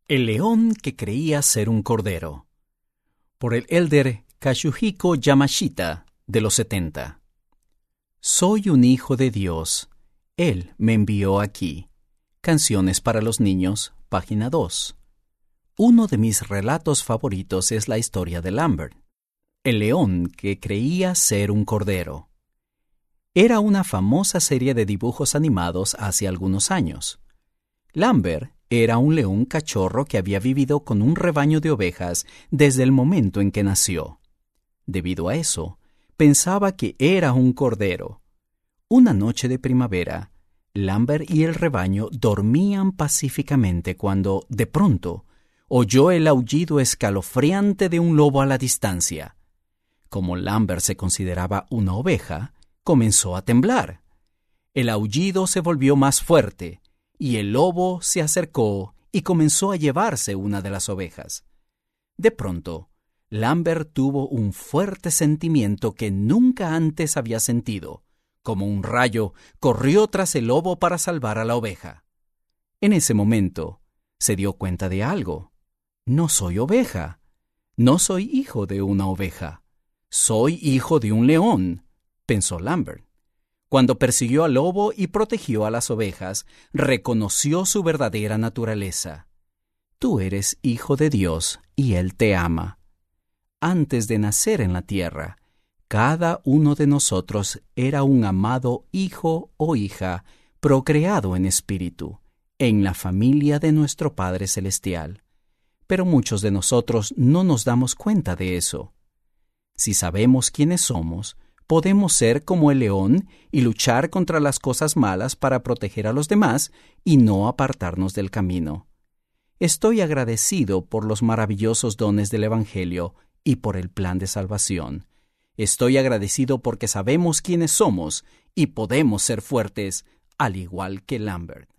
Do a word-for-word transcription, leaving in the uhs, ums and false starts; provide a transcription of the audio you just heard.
El león que creía ser un cordero, por el elder Kazuhiko Yamashita, de los setenta. Soy un hijo de Dios. Él me envió aquí. Canciones para los niños, página dos. Uno de mis relatos favoritos es la historia de Lambert, el león que creía ser un cordero. Era una famosa serie de dibujos animados hace algunos años. Lambert era un león cachorro que había vivido con un rebaño de ovejas desde el momento en que nació. Debido a eso, pensaba que era un cordero. Una noche de primavera, Lambert y el rebaño dormían pacíficamente cuando, de pronto, oyó el aullido escalofriante de un lobo a la distancia. Como Lambert se consideraba una oveja, comenzó a temblar. El aullido se volvió más fuerte, y el lobo se acercó y comenzó a llevarse una de las ovejas. De pronto, Lambert tuvo un fuerte sentimiento que nunca antes había sentido. Como un rayo, corrió tras el lobo para salvar a la oveja. En ese momento, se dio cuenta de algo. No soy oveja. No soy hijo de una oveja. Soy hijo de un león, pensó Lambert. Cuando persiguió al lobo y protegió a las ovejas, reconoció su verdadera naturaleza. Tú eres hijo de Dios y Él te ama. Antes de nacer en la tierra, cada uno de nosotros era un amado hijo o hija procreado en espíritu, en la familia de nuestro Padre Celestial. Pero muchos de nosotros no nos damos cuenta de eso. Si sabemos quiénes somos, podemos ser como el león y luchar contra las cosas malas para proteger a los demás y no apartarnos del camino. Estoy agradecido por los maravillosos dones del Evangelio y por el plan de salvación. Estoy agradecido porque sabemos quiénes somos y podemos ser fuertes, al igual que Lambert.